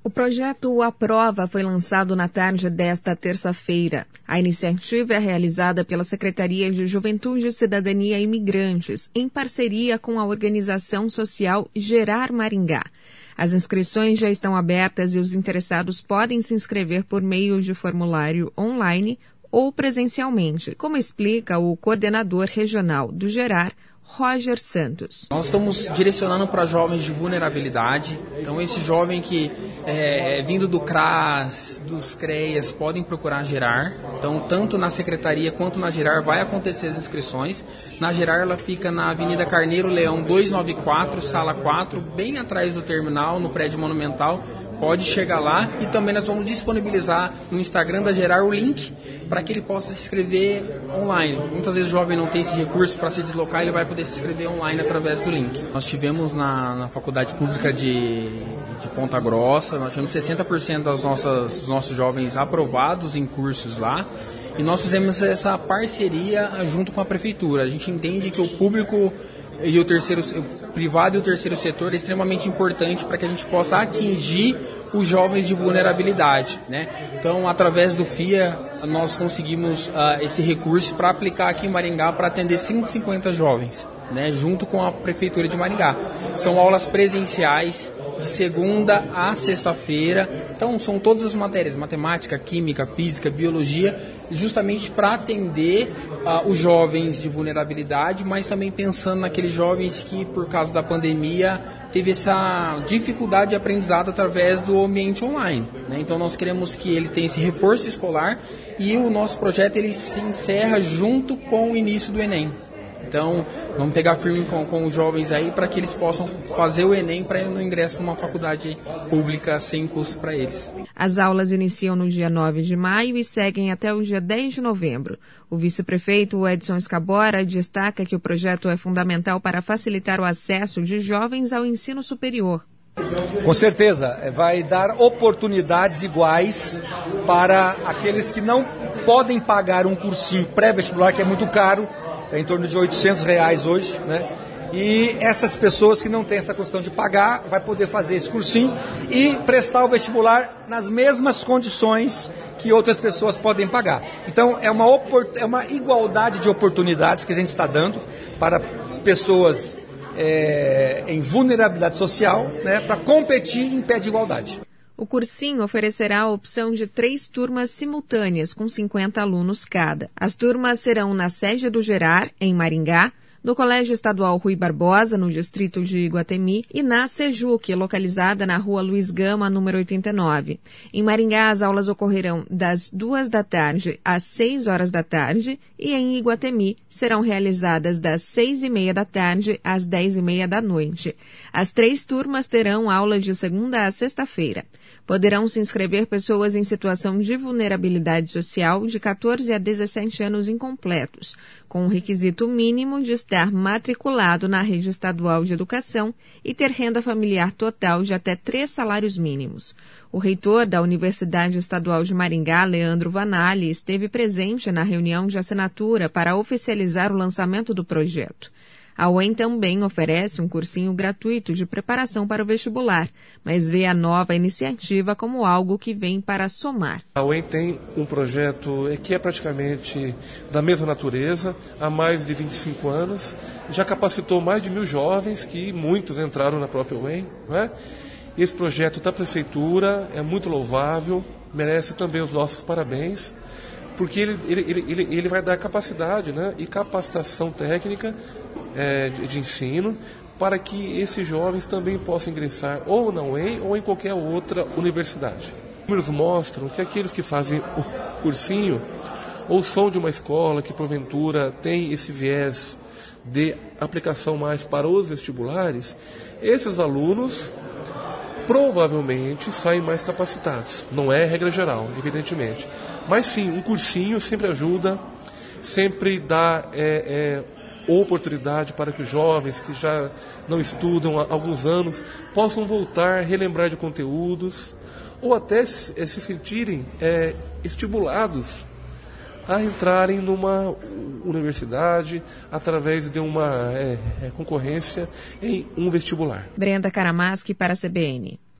O projeto A Prova foi lançado na tarde desta terça-feira. A iniciativa é realizada pela Secretaria de Juventude, Cidadania e Imigrantes, em parceria com a organização social Gerar Maringá. As inscrições já estão abertas e os interessados podem se inscrever por meio de formulário online ou presencialmente, como explica o coordenador regional do Gerar, Roger Santos. Nós estamos direcionando para jovens de vulnerabilidade. Então, esse jovem que vindo do CRAS, dos CREAS, podem procurar Gerar. Então, tanto na secretaria quanto na Gerar vai acontecer as inscrições. Na Gerar, ela fica na Avenida Carneiro Leão 294, sala 4, bem atrás do terminal, no prédio monumental. Pode chegar lá e também nós vamos disponibilizar no Instagram da Gerar o link para que ele possa se inscrever online. Muitas vezes o jovem não tem esse recurso para se deslocar, ele vai poder se inscrever online através do link. Nós tivemos na Faculdade Pública de Ponta Grossa, nós tivemos 60% dos nossos jovens aprovados em cursos lá. E nós fizemos essa parceria junto com a Prefeitura. A gente entende que o público e o privado e o terceiro setor é extremamente importante para que a gente possa atingir os jovens de vulnerabilidade, né? Então, através do FIA, nós conseguimos esse recurso para aplicar aqui em Maringá para atender 150 jovens, né? Junto com a Prefeitura de Maringá. São aulas presenciais de segunda a sexta-feira. Então, são todas as matérias, matemática, química, física, biologia, justamente para atender os jovens de vulnerabilidade, mas também pensando naqueles jovens que, por causa da pandemia, teve essa dificuldade de aprendizado através do ambiente online, né? Então, nós queremos que ele tenha esse reforço escolar e o nosso projeto ele se encerra junto com o início do Enem. Então, vamos pegar firme com os jovens aí para que eles possam fazer o Enem para ir no ingresso numa faculdade pública sem custo para eles. As aulas iniciam no dia 9 de maio e seguem até o dia 10 de novembro. O vice-prefeito Edson Escabora destaca que o projeto é fundamental para facilitar o acesso de jovens ao ensino superior. Com certeza, vai dar oportunidades iguais para aqueles que não podem pagar um cursinho pré-vestibular, que é muito caro, é em torno de R$800 hoje, né? E essas pessoas que não têm essa questão de pagar, vai poder fazer esse cursinho e prestar o vestibular nas mesmas condições que outras pessoas podem pagar. Então, é uma igualdade de oportunidades que a gente está dando para pessoas em vulnerabilidade social, né, para competir em pé de igualdade. O cursinho oferecerá a opção de 3 turmas simultâneas, com 50 alunos cada. As turmas serão na sede do Gerar, em Maringá, no Colégio Estadual Rui Barbosa, no distrito de Iguatemi, e na Sejuc, localizada na Rua Luiz Gama, número 89. Em Maringá, as aulas ocorrerão das 2 da tarde às 6 horas da tarde e em Iguatemi serão realizadas das 6h30 da tarde às 10h30 da noite. As 3 turmas terão aula de segunda a sexta-feira. Poderão se inscrever pessoas em situação de vulnerabilidade social de 14 a 17 anos incompletos, com o requisito mínimo de estar matriculado na rede estadual de educação e ter renda familiar total de até 3 salários mínimos. O reitor da Universidade Estadual de Maringá, Leandro Vanali, esteve presente na reunião de assinatura para oficializar o lançamento do projeto. A UEM também oferece um cursinho gratuito de preparação para o vestibular, mas vê a nova iniciativa como algo que vem para somar. A UEM tem um projeto que é praticamente da mesma natureza, há mais de 25 anos, já capacitou mais de 1.000 jovens, que muitos entraram na própria UEM, né? Esse projeto da Prefeitura é muito louvável, merece também os nossos parabéns, porque ele vai dar capacidade, né, e capacitação técnica de ensino para que esses jovens também possam ingressar ou na UEM ou em qualquer outra universidade. Os números mostram que aqueles que fazem o cursinho ou são de uma escola que porventura tem esse viés de aplicação mais para os vestibulares, esses alunos provavelmente saem mais capacitados. Não é regra geral, evidentemente. Mas sim, um cursinho sempre ajuda, sempre dá oportunidade para que os jovens que já não estudam há alguns anos possam voltar, relembrar de conteúdos ou até se sentirem estimulados a entrarem numa universidade através de uma concorrência em um vestibular. Brenda Karamaschi para a CBN.